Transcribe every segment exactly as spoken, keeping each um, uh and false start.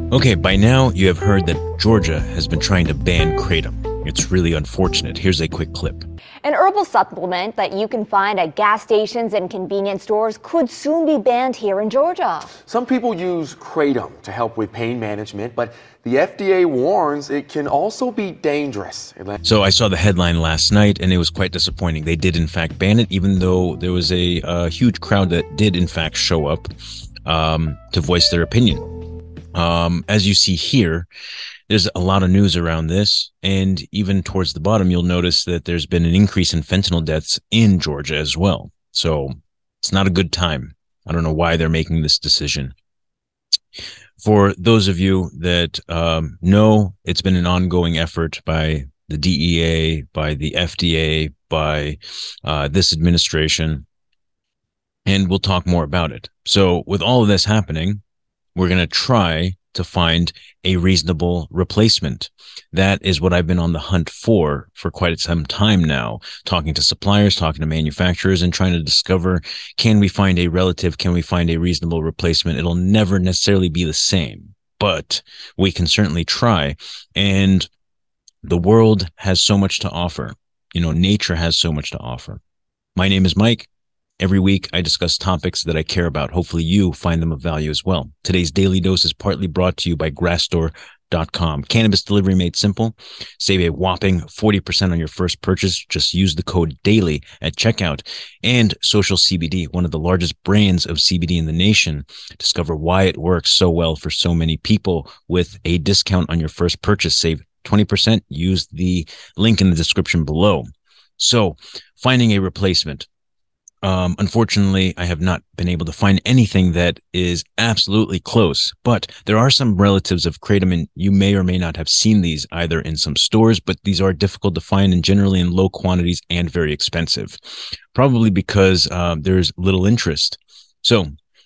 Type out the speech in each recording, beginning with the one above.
Okay, by now you have heard that Georgia has been trying to ban kratom. It's really unfortunate. Here's a quick clip. An herbal supplement that you can find at gas stations and convenience stores could soon be banned here in Georgia. Some people use kratom to help with pain management, but the F D A warns it can also be dangerous. So I saw the headline last night, and it was quite disappointing. They did, in fact, ban it, even though there was a, a huge crowd that did, in fact, show up um, to voice their opinion. Um, as you see here, there's a lot of news around this, and even towards the bottom, you'll notice that there's been an increase in fentanyl deaths in Georgia as well. So it's not a good time. I don't know why they're making this decision. For those of you that um, know, it's been an ongoing effort by the D E A, by the F D A, by uh, this administration, and we'll talk more about it. So with all of this happening, we're going to try to find a reasonable replacement. That is what I've been on the hunt for for quite some time now, talking to suppliers, talking to manufacturers, and trying to discover, can we find a relative? Can we find a reasonable replacement? It'll never necessarily be the same, but we can certainly try. And the world has so much to offer. You know, nature has so much to offer. My name is Mike. Every week, I discuss topics that I care about. Hopefully, you find them of value as well. Today's Daily Dose is partly brought to you by Grassdoor dot com. Cannabis delivery made simple. Save a whopping forty percent on your first purchase. Just use the code DAILY at checkout. And Social C B D, one of the largest brands of C B D in the nation. Discover why it works so well for so many people with a discount on your first purchase. Save twenty percent. Use the link in the description below. So, finding a replacement. Um, unfortunately, I have not been able to find anything that is absolutely close, but there are some relatives of kratom, and you may or may not have seen these either in some stores, but these are difficult to find and generally in low quantities and very expensive, probably because um, there's little interest. So,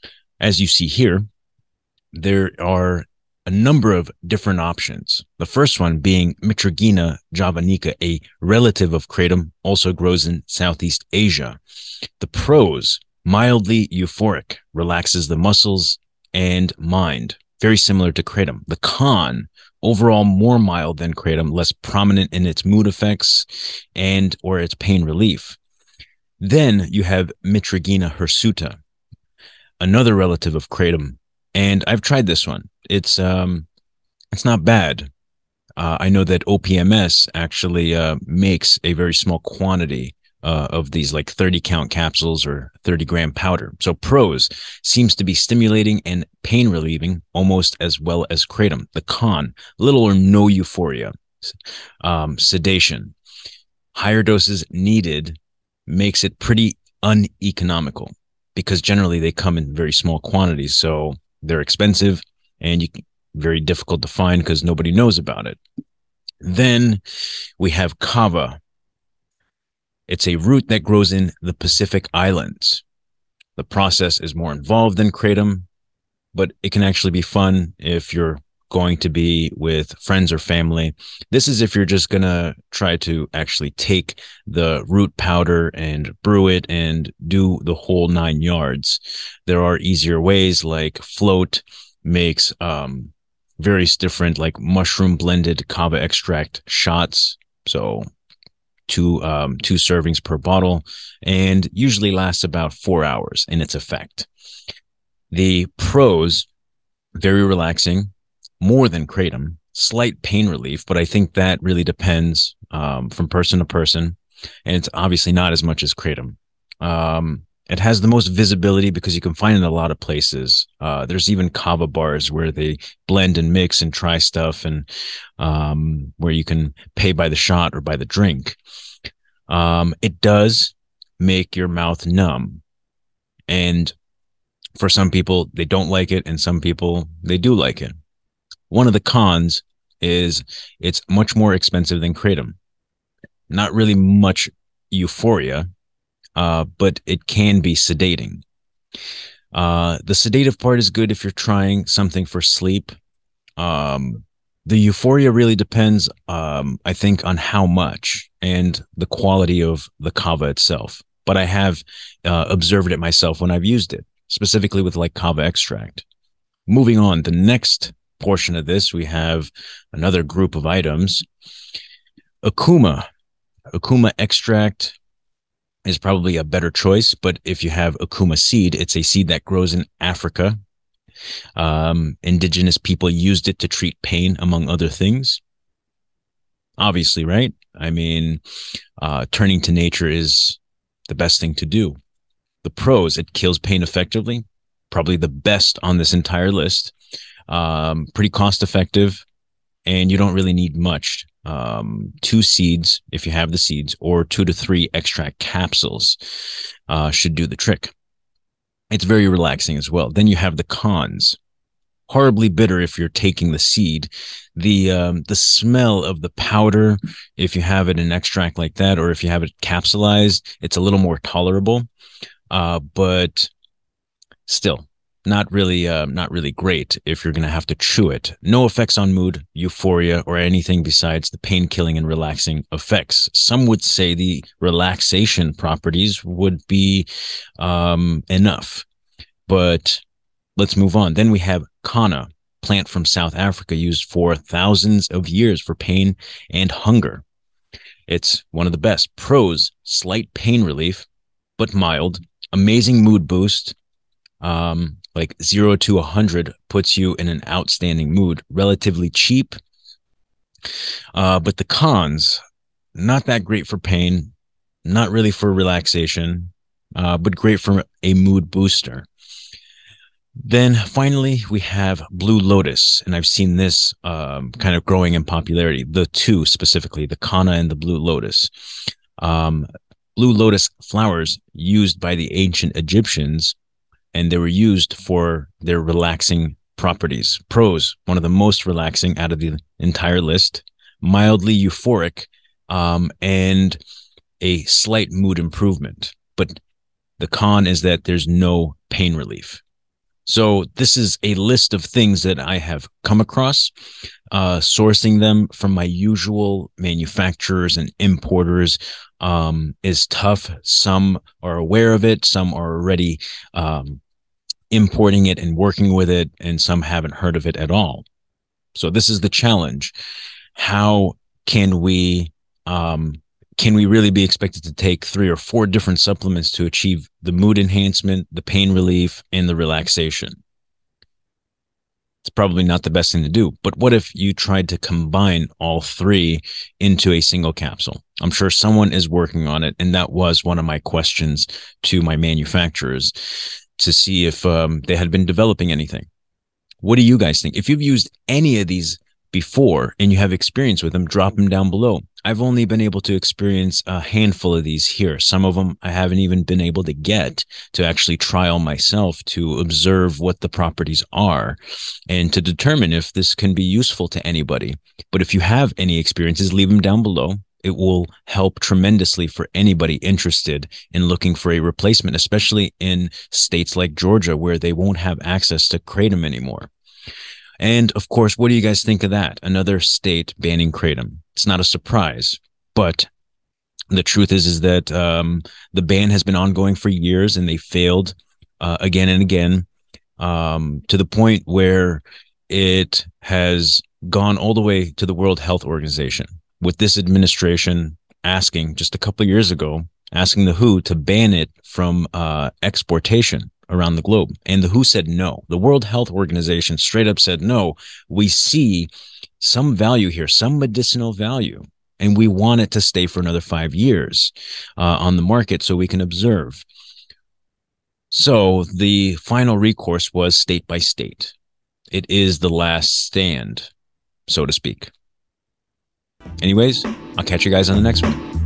as you see here, there are a number of different options. The first one being Mitragina javanica, a relative of kratom, also grows in Southeast Asia. The pros, mildly euphoric, relaxes the muscles and mind, very similar to kratom. The con, overall more mild than kratom, less prominent in its mood effects and or its pain relief. Then you have Mitragina hirsuta, another relative of kratom, and I've tried this one. It's um, it's not bad. Uh, I know that O P M S actually uh, makes a very small quantity uh, of these, like thirty count capsules or thirty gram powder. So pros, seems to be stimulating and pain relieving almost as well as kratom. The con, little or no euphoria, um, sedation. Higher doses needed makes it pretty uneconomical because generally they come in very small quantities. So they're expensive and you can, very difficult to find because nobody knows about it. Then we have kava. It's a root that grows in the Pacific Islands. The process is more involved than kratom, but it can actually be fun if you're going to be with friends or family. This is if you're just going to try to actually take the root powder and brew it and do the whole nine yards. There are easier ways, like Float makes um, various different like mushroom blended kava extract shots. So two, um, two servings per bottle, and usually lasts about four hours in its effect. The pros, very relaxing, more than kratom, slight pain relief, but I think that really depends um, from person to person, and it's obviously not as much as kratom. Um, it has the most visibility because you can find it in a lot of places. Uh, there's even kava bars where they blend and mix and try stuff, and um, where you can pay by the shot or by the drink. Um, it does make your mouth numb, and for some people, they don't like it, and some people, they do like it. One of the cons is it's much more expensive than kratom. Not really much euphoria, uh, but it can be sedating. Uh, the sedative part is good if you're trying something for sleep. Um, the euphoria really depends, um, I think, on how much and the quality of the kava itself. But I have uh, observed it myself when I've used it, specifically with like kava extract. Moving on, the next portion of this, we have another group of items. Akuma. Akuma extract is probably a better choice, but if you have Akuma seed, it's a seed that grows in Africa. Um, indigenous people used it to treat pain, among other things. Obviously, right? I mean, uh, turning to nature is the best thing to do. The pros, it kills pain effectively. Probably the best on this entire list. Um, pretty cost effective, and you don't really need much. Um, two seeds, if you have the seeds, or two to three extract capsules uh, should do the trick. It's very relaxing as well. Then you have the cons. Horribly bitter if you're taking the seed. The um, the smell of the powder, if you have it in extract like that, or if you have it capsulized, it's a little more tolerable. Uh, but still, not really, uh, not really great if you're going to have to chew it. No effects on mood, euphoria, or anything besides the pain-killing and relaxing effects. Some would say the relaxation properties would be um, enough, but let's move on. Then we have Kanna, plant from South Africa used for thousands of years for pain and hunger. It's one of the best. Pros, slight pain relief, but mild. Amazing mood boost. Um, like zero to a hundred puts you in an outstanding mood. Relatively cheap. Uh, but the cons, not that great for pain. Not really for relaxation, uh, but great for a mood booster. Then finally, we have Blue Lotus, and I've seen this um, kind of growing in popularity. The two specifically, the Kanna and the Blue Lotus. Um, Blue Lotus flowers used by the ancient Egyptians, and they were used for their relaxing properties. Pros, one of the most relaxing out of the entire list, mildly euphoric, um, and a slight mood improvement. But the con is that there's no pain relief. So this is a list of things that I have come across, uh, sourcing them from my usual manufacturers and importers um, is tough. Some are aware of it. Some are already um, importing it and working with it, and some haven't heard of it at all. So this is the challenge. How can we um, can we really be expected to take three or four different supplements to achieve the mood enhancement, the pain relief, and the relaxation? It's probably not the best thing to do. But what if you tried to combine all three into a single capsule? I'm sure someone is working on it, and that was one of my questions to my manufacturers to see if um, they had been developing anything. What do you guys think? If you've used any of these before and you have experience with them, drop them down below. I've only been able to experience a handful of these here. Some of them I haven't even been able to get to actually trial myself to observe what the properties are and to determine if this can be useful to anybody. But if you have any experiences, leave them down below. It will help tremendously for anybody interested in looking for a replacement, especially in states like Georgia where they won't have access to kratom anymore. And of course, what do you guys think of that? Another state banning kratom. It's not a surprise, but the truth is, is that um, the ban has been ongoing for years, and they failed uh, again and again um, to the point where it has gone all the way to the World Health Organization, with this administration asking just a couple of years ago, asking the W H O to ban it from uh, exportation around the globe. And the W H O said no. The World Health Organization straight up said, no, we see some value here, some medicinal value, and we want it to stay for another five years uh, on the market so we can observe. So the final recourse was state by state. It is the last stand, so to speak. Anyways, I'll catch you guys on the next one.